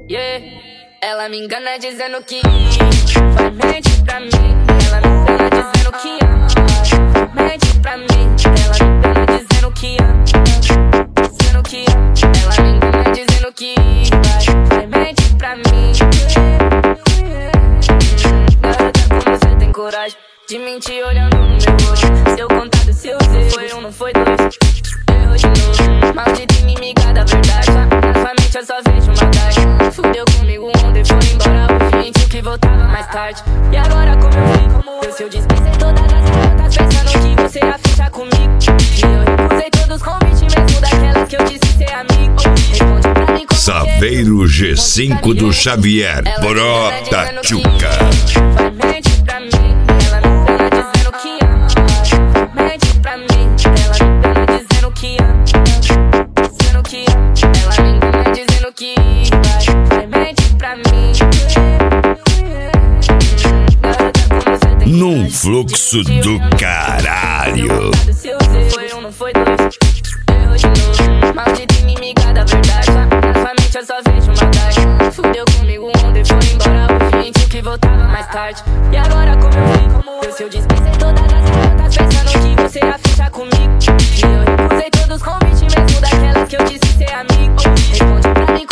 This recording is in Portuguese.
Yeah. Ela me engana dizendo que vai mente pra mim. Ela me engana dizendo que ama, mente pra mim. Ela me engana dizendo que ama, dizendo que ama. Ela me engana dizendo que vai mente pra mim. Garota, como você tem coragem de mentir olhando no meu olho? Se eu contar dos seus erros, foi não foi dois. Errou de novo, maldita inimiga da verdade. Na sua mente eu só vejo maldade. Fudeu comigo ontem, foi embora hoje, mentiu que voltava mais tarde. E agora como eu vi, eu se eu dispensei todas as perguntas pensando que você ia fechar comigo. E eu recusei todos os convites mesmo daquelas que eu disse ser amigo. Responde pra mim como Saveiro G5 do Xavier, brota tchuca. vai mente pra mim. Ela me engana dizendo que ama, mente pra mim. Ela me engana dizendo que ama, dizendo que ama. Ela me engana dizendo que vai mente pra mim. Garota, como você tem Num coragem fluxo de do mentir olhando caralho. foi não foi dois. Errou de novo, maldita inimiga da verdade. Na sua mente eu só vejo maldade. Fudeu comigo ontem, foi embora hoje, mentiu que voltava mais tarde. E agora como eu vi, eu se eu dispensei todas as perguntas pensando que você ia fechar comigo. E eu recusei todos os convites mesmo daquelas que eu disse ser amigo. Responde pra mim